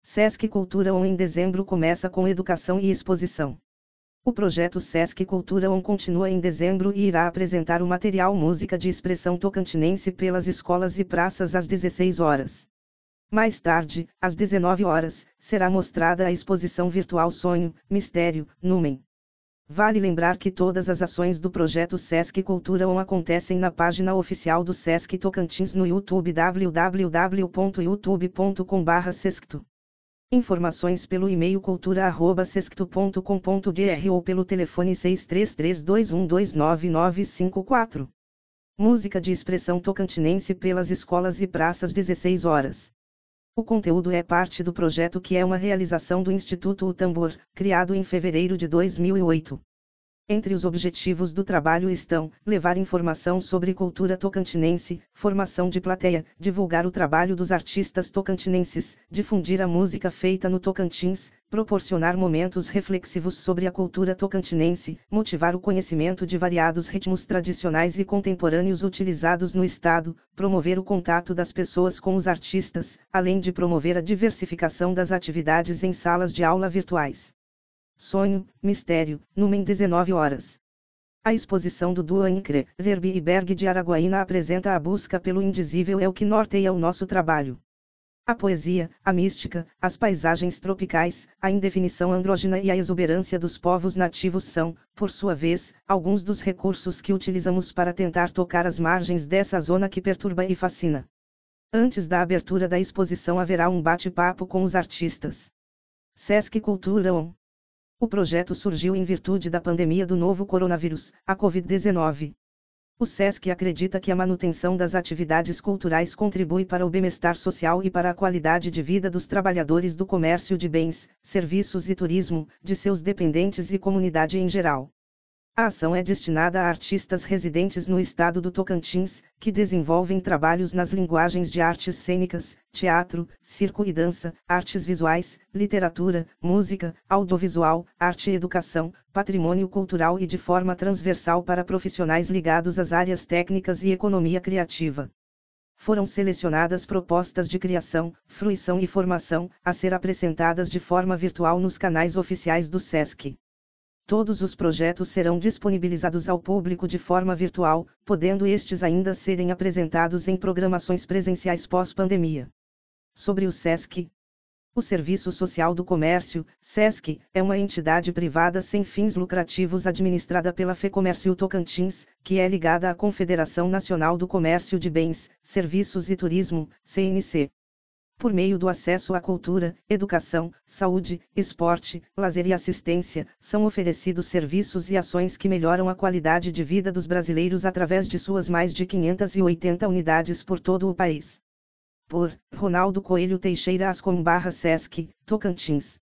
Sesc Cultura On em dezembro começa com educação e exposição. O projeto Sesc Cultura On continua em dezembro e irá apresentar o material Música de Expressão Tocantinense pelas escolas e praças às 16 horas. Mais tarde, às 19 horas, será mostrada a exposição virtual Sonho, Mistério, Numen. Vale lembrar que todas as ações do projeto Sesc Cultura On acontecem na página oficial do Sesc Tocantins no YouTube www.youtube.com/sescto. Informações pelo e-mail cultura@sescto.com.br ou pelo telefone 6332129954. Música de expressão tocantinense pelas escolas e praças 16 horas. O conteúdo é parte do projeto que é uma realização do Instituto O Tambor, criado em fevereiro de 2008. Entre os objetivos do trabalho estão: levar informação sobre cultura tocantinense, formação de plateia, divulgar o trabalho dos artistas tocantinenses, difundir a música feita no Tocantins, proporcionar momentos reflexivos sobre a cultura tocantinense, motivar o conhecimento de variados ritmos tradicionais e contemporâneos utilizados no estado, promover o contato das pessoas com os artistas, além de promover a diversificação das atividades em salas de aula virtuais. Sonho, Mistério, Numen 19 horas. A exposição do duo Anicre, Lerby e Berg de Araguaína apresenta a busca pelo indizível é o que norteia o nosso trabalho. A poesia, a mística, as paisagens tropicais, a indefinição andrógina e a exuberância dos povos nativos são, por sua vez, alguns dos recursos que utilizamos para tentar tocar as margens dessa zona que perturba e fascina. Antes da abertura da exposição haverá um bate-papo com os artistas. Sesc Cultura On. O projeto surgiu em virtude da pandemia do novo coronavírus, a Covid-19. O Sesc acredita que a manutenção das atividades culturais contribui para o bem-estar social e para a qualidade de vida dos trabalhadores do comércio de bens, serviços e turismo, de seus dependentes e comunidade em geral. A ação é destinada a artistas residentes no estado do Tocantins, que desenvolvem trabalhos nas linguagens de artes cênicas, teatro, circo e dança, artes visuais, literatura, música, audiovisual, arte e educação, patrimônio cultural e de forma transversal para profissionais ligados às áreas técnicas e economia criativa. Foram selecionadas propostas de criação, fruição e formação, a ser apresentadas de forma virtual nos canais oficiais do Sesc. Todos os projetos serão disponibilizados ao público de forma virtual, podendo estes ainda serem apresentados em programações presenciais pós-pandemia. Sobre o Sesc. O Serviço Social do Comércio, Sesc, é uma entidade privada sem fins lucrativos administrada pela FEComércio Tocantins, que é ligada à Confederação Nacional do Comércio de Bens, Serviços e Turismo, CNC. Por meio do acesso à cultura, educação, saúde, esporte, lazer e assistência, são oferecidos serviços e ações que melhoram a qualidade de vida dos brasileiros através de suas mais de 580 unidades por todo o país. Por Ronaldo Coelho Teixeira Ascom /Sesc, Tocantins.